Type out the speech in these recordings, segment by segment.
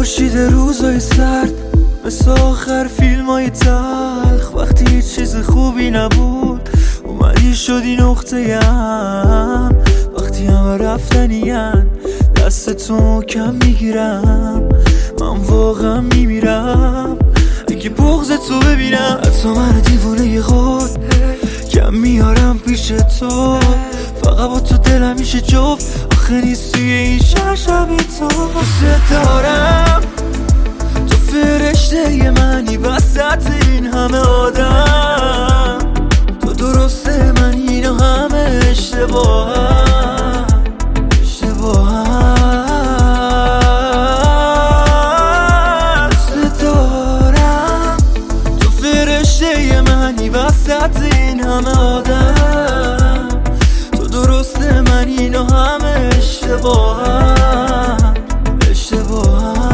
خورشید روزای سرد، مثل آخر فیلمای تلخ. وقتی هیچ چیز خوبی نبود اومدی شدی نقطه ام. وقتی همه رفتنین دستتو کم میگیرم، من واقعا میمیرم اگه بغضتو ببینم. حتی من دیوونه خود کم میارم پیش تو، فقط با تو دلم میشه جفت. آخه نیست توی این شهر شبیه تو. دوست دارم تو فرشته منی وسط این همه آدم. تو درسته من اینا همه اشتباهم، اشتباهم. دوست دارم تو فرشته منی وسط این همه آدم. تو درسته من اینا همه اشتباهم، اشتباهم.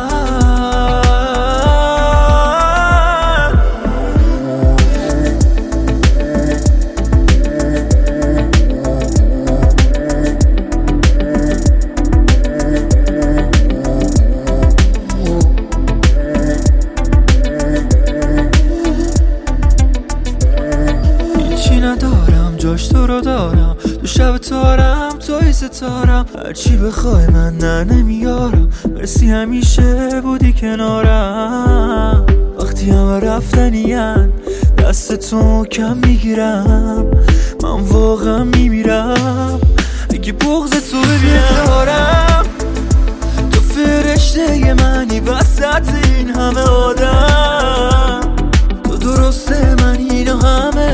ندارم جاش تو رو دارم، تو شب تارم توی ستارم. هرچی بخوای من نه نمیارم، مرسی همیشه بودی کنارم. وقتی همه رفتنین دستتو کم میگیرم، من واقعا میمیرم اگه بغضتو ببینم. دارم تو فرشته منی وسط این همه آدم. تو درسته من اینا همه